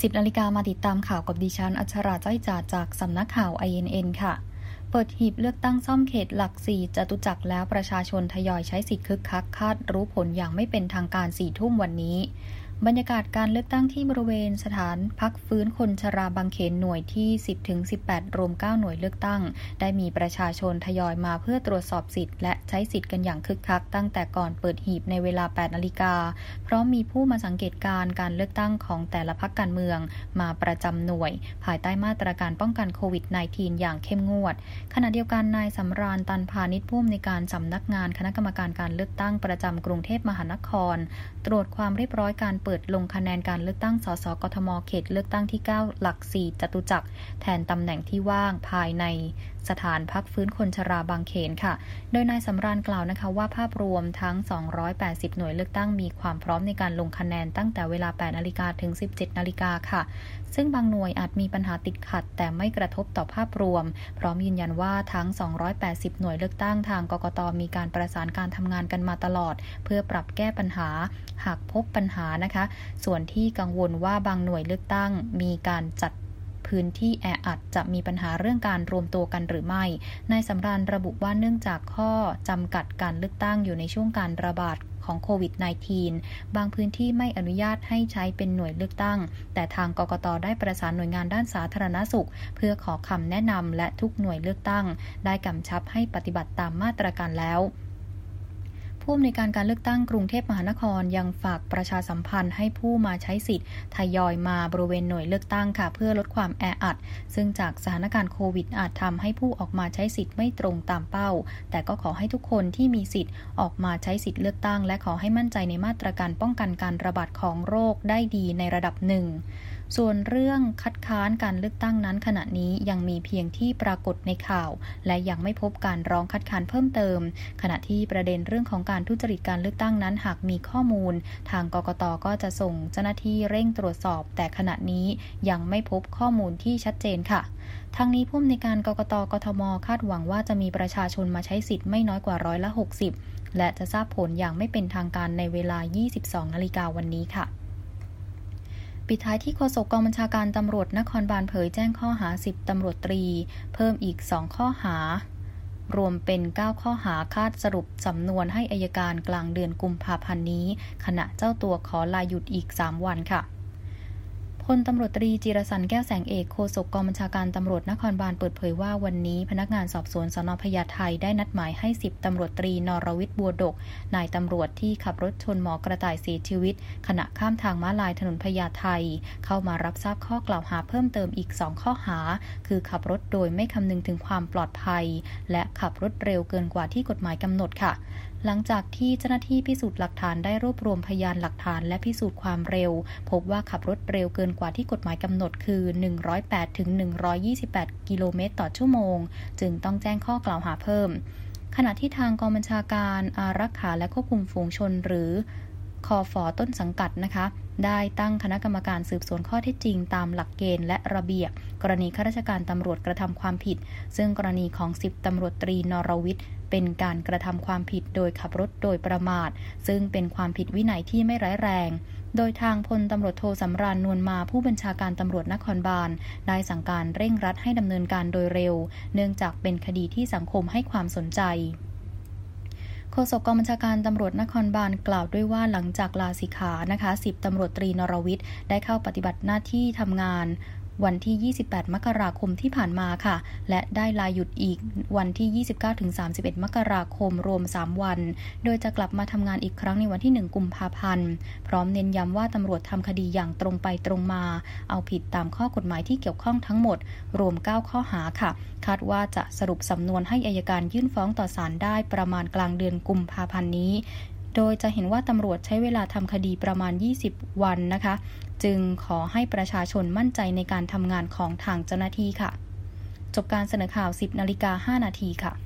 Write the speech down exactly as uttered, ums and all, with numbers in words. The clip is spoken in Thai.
สิบนาฬิกามาติดตามข่าวกับดิฉันอัชราจ้อยจ่าจากสำนักข่าว ไอ เอ็น เอ็น ค่ะเปิดหีบเลือกตั้งซ่อมเขตหลักสี่จตุจักรแล้วประชาชนทยอยใช้สิทธิ์คึกคักคาดรู้ผลอย่างไม่เป็นทางการสี่ทุ่มวันนี้บรรยากาศการเลือกตั้งที่บริเวณสถานพักฟื้นคนชราบางเขนหน่วยที่ สิบถึงสิบแปด รวมเก้าหน่วยเลือกตั้งได้มีประชาชนทยอยมาเพื่อตรวจสอบสิทธิ์และใช้สิทธิ์กันอย่างคึกคักตั้งแต่ก่อนเปิดหีบในเวลา แปดนาฬิกาเพราะมีผู้มาสังเกตการณ์การเลือกตั้งของแต่ละพรรคการเมืองมาประจำหน่วยภายใต้มาตรการป้องกันโควิด สิบเก้า อย่างเข้มงวดขณะเดียวกันนายสำราญตันพานิชผู้อำนวยการสำนักงานคณะกรรมการการเลือกตั้งประจำกรุงเทพมหานครตรวจความเรียบร้อยการเปิดลงคะแนนการเลือกตั้งสสกทมเขตเลือกตั้งที่เก้าหลักสี่จตุจักรแทนตำแหน่งที่ว่างภายในสถานพักฟื้นคนชราบางเขนค่ะโดยนายสำราญกล่าวนะคะว่าภาพรวมทั้งสองร้อยแปดสิบหน่วยเลือกตั้งมีความพร้อมในการลงคะแนนตั้งแต่เวลา แปดนาฬิกาถึง สิบเจ็ดนาฬิกาค่ะซึ่งบางหน่วยอาจมีปัญหาติดขัดแต่ไม่กระทบต่อภาพรวมพร้อมยืนยันว่าทั้งสองร้อยแปดสิบหน่วยเลือกตั้งทางกกตมีการประสานการทำงานกันมาตลอดเพื่อปรับแก้ปัญหาหากพบปัญหานะคะส่วนที่กังวลว่าบางหน่วยเลือกตั้งมีการจัดพื้นที่แออัดจะมีปัญหาเรื่องการรวมตัวกันหรือไม่นายสำราญระบุว่าเนื่องจากข้อจำกัดการเลือกตั้งอยู่ในช่วงการระบาดของโควิด สิบเก้า บางพื้นที่ไม่อนุญาตให้ใช้เป็นหน่วยเลือกตั้งแต่ทางกกต.ได้ประสานหน่วยงานด้านสาธารณสุขเพื่อขอคำแนะนำและทุกหน่วยเลือกตั้งได้กำชับให้ปฏิบัติตามมาตรการแล้วผู้อำนวยการการเลือกตั้งกรุงเทพมหานครยังฝากประชาสัมพันธ์ให้ผู้มาใช้สิทธิ์ทยอยมาบริเวณหน่วยเลือกตั้งค่ะเพื่อลดความแออัดซึ่งจากสถานการณ์โควิดอาจทำให้ผู้ออกมาใช้สิทธิ์ไม่ตรงตามเป้าแต่ก็ขอให้ทุกคนที่มีสิทธิ์ออกมาใช้สิทธิ์เลือกตั้งและขอให้มั่นใจในมาตรการป้องกันการระบาดของโรคได้ดีในระดับหนึ่งส่วนเรื่องคัดค้านการเลือกตั้งนั้นขณะนี้ยังมีเพียงที่ปรากฏในข่าวและยังไม่พบการร้องคัดค้านเพิ่มเติมขณะที่ประเด็นเรื่องของการทุจริตการเลือกตั้งนั้นหากมีข้อมูลทางกกต.ก็จะส่งเจ้าหน้าที่เร่งตรวจสอบแต่ขณะนี้ยังไม่พบข้อมูลที่ชัดเจนค่ะทั้งนี้ผู้อำนวยการกกต.กทม.คาดหวังว่าจะมีประชาชนมาใช้สิทธิ์ไม่น้อยกว่าร้อยละหกสิบและจะทราบผลอย่างไม่เป็นทางการในเวลา ยี่สิบสองนาฬิกาวันนี้ค่ะปิดท้ายที่โฆษกกองบัญชาการตำรวจนครบาลเผยแจ้งข้อหาสิบตำรวจตรีเพิ่มอีกสองข้อหารวมเป็นเก้าข้อหาคาดสรุปสำนวนให้อัยการกลางเดือนกุมภาพันธ์นี้ขณะเจ้าตัวขอลาหยุดอีกสามวันค่ะพลตำรวจตรีจิรสันต์แก้วแสงเอกโฆษกกองบัญชาการตำรวจนครบาลเปิดเผยว่าวันนี้พนักงานสอบสวนสน.พญาไทได้นัดหมายให้สิบตำรวจตรีนรวิทย์บัวดกนายตำรวจที่ขับรถชนหมอกระต่ายเสียชีวิตขณะข้ามทางม้าลายถนนพญาไทเข้ามารับทราบข้อกล่าวหาเพิ่มเติมอีกสองข้อหาคือขับรถโดยไม่คำนึงถึงความปลอดภัยและขับรถเร็วเกินกว่าที่กฎหมายกำหนดค่ะหลังจากที่เจ้าหน้าที่พิสูจน์หลักฐานได้รวบรวมพยานหลักฐานและพิสูจน์ความเร็วพบว่าขับรถเร็วเกินกว่าที่กฎหมายกำหนดคือหนึ่งร้อยแปดถึงหนึ่งร้อยยี่สิบแปดกิโลเมตรต่อชั่วโมงจึงต้องแจ้งข้อกล่าวหาเพิ่มขณะที่ทางกองบัญชาการอารักขาและควบคุมฝูงชนหรือคฝ.ต้นสังกัดนะคะได้ตั้งคณะกรรมการสืบสวนข้อเท็จจริงตามหลักเกณฑ์และระเบียบกรณีข้าราชการตำรวจกระทำความผิดซึ่งกรณีของสิบตำรวจตรีนรวิทย์เป็นการกระทำความผิดโดยขับรถโดยประมาทซึ่งเป็นความผิดวินัยที่ไม่ร้ายแรงโดยทางพลตำรวจโทสำราญนวลมาผู้บัญชาการตำรวจนครบาลได้สั่งการเร่งรัดให้ดำเนินการโดยเร็วเนื่องจากเป็นคดีที่สังคมให้ความสนใจโฆษกกองบัญชาการตำรวจนครบาลกล่าวด้วยว่าหลังจากลาสิกขานะคะสิบตำรวจตรีนรวิทย์ได้เข้าปฏิบัติหน้าที่ทำงานวันที่ยี่สิบแปดมกราคมที่ผ่านมาค่ะและได้ลาหยุดอีกวันที่ยี่สิบเก้าถึงสามสิบเอ็ดมกราคมรวมสามวันโดยจะกลับมาทำงานอีกครั้งในวันที่หนึ่งกุมภาพันธ์พร้อมเน้นย้ำว่าตำรวจทำคดีอย่างตรงไปตรงมาเอาผิดตามข้อกฎหมายที่เกี่ยวข้องทั้งหมดรวมเก้าข้อหาค่ะคาดว่าจะสรุปสำนวนให้อัยการยื่นฟ้องต่อศาลได้ประมาณกลางเดือนกุมภาพันธ์นี้โดยจะเห็นว่าตำรวจใช้เวลาทำคดีประมาณยี่สิบวันนะคะจึงขอให้ประชาชนมั่นใจในการทำงานของทางเจ้าหน้าที่ค่ะจบการเสนอข่าว สิบนาฬิกาห้านาทีค่ะ